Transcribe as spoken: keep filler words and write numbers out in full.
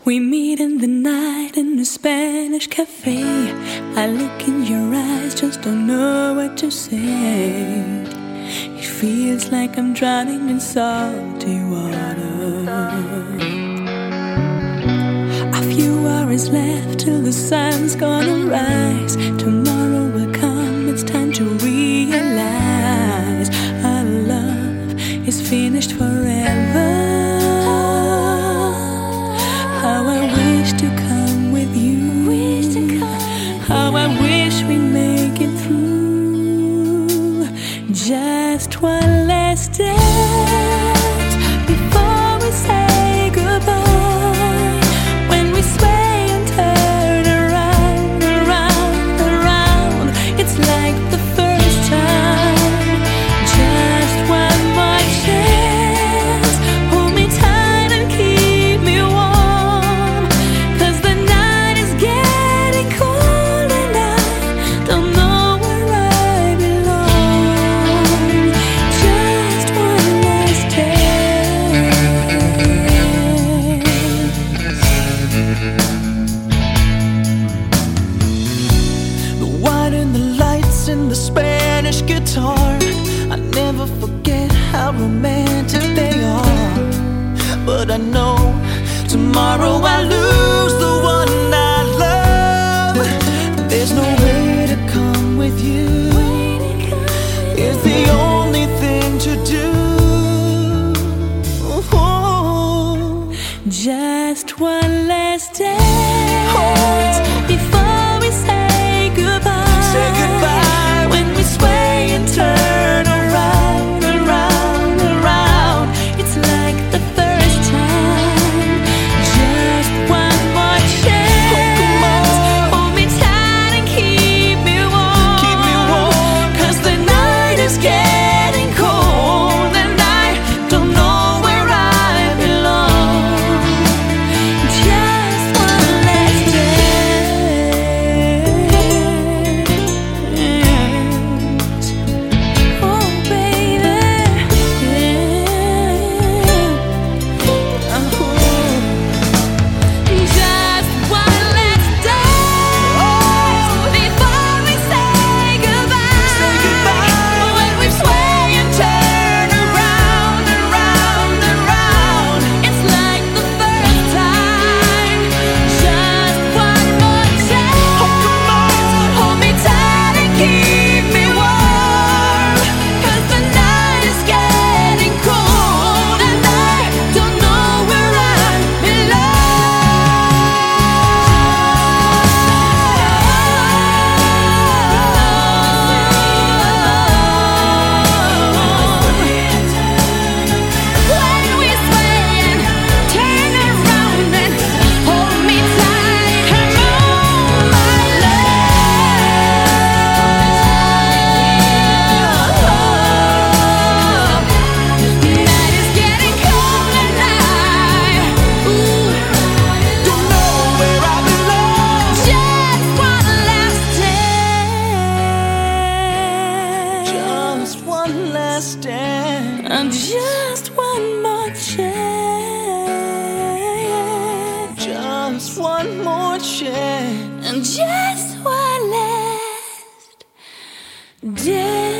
We meet in the night in a Spanish cafe. I look in your eyes, just don't know what to say. It feels like I'm drowning in salty water. A few hours left till the sun's gonna rise. Tomorrow will come, it's time to realize our love is finished forever. How I wish to come with you, wish to come. How I wish we make it through. Just one last dance before we say goodbye. When we sway and turn around, around, around, it's like the first time. Just one more chance. Hold me tight and keep me warm, 'cause the night is getting cold and I don't know where I belong. Just one last dance. The wine and the lights and the Spanish guitar, I never forget how romantic they are. But I know tomorrow I lose the one I love. There's no way to come with you. It's the only thing to do. Oh, Just one last dance before we say goodbye. say goodbye. When we sway and turn around, around, around, it's like the first time. Just one more chance. Hold me tight and keep me warm. Keep me warm. 'Cause the night is getting cold and I don't know where I belong. Just one last dance. Oh, baby. Yeah. Oh. Just one last dance before we say goodbye. Say goodbye. When we sway and turn around, around, around, it's like the first time. Just one more chance. Hold me tight and keep me warm, 'cause the night is getting cold and I don't know where I belong. When we sway and turn around and hold me tight, come on, my love. Night is getting cold and I, ooh, Don't know where I belong. just one last dance. Just one last dance. And just one more chance. Just one more chance. And just one last day.